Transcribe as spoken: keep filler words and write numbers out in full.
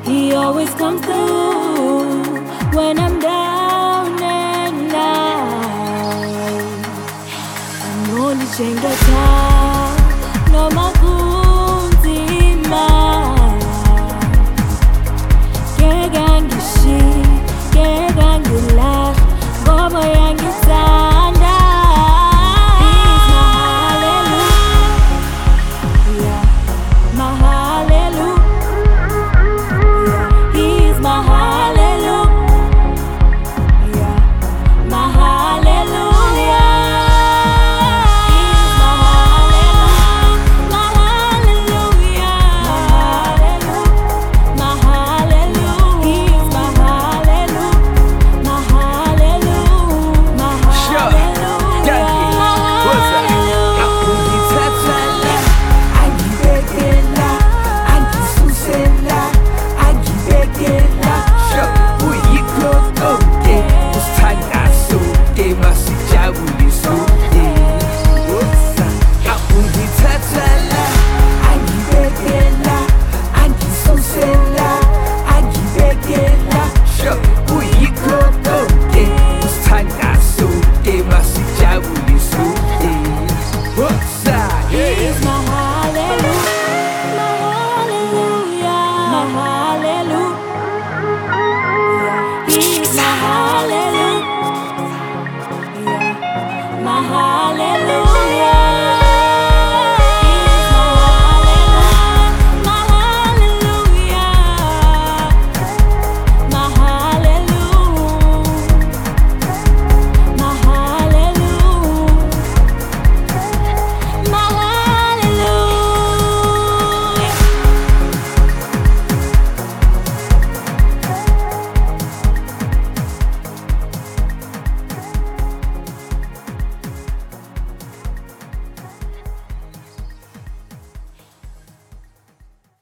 He always comes through when I'm down and out. Angoni chengeta no makunzima. Kegangishi, kegangila, ngoba yangithanda. He's my hallelujah, my hallelujah. He's my hallelujah, my hallelujah. He's my hallelujah, my hallelujah. He's my hallelujah, my hallelujah, my Sure. hallelujah. Yankee, what's up? Akungithathela, Angibekela, angisusela, angibekela. sure. Uyikho konke usithandazo-ke masijabulise-ke. What's up? Akungithathela, Angibekela, angisusela, angibekela. sure. Uyikho konke usithandazo-ke masijabulise-ke. What's up? He's my hallelujah, my hallelujah, my hallelujah.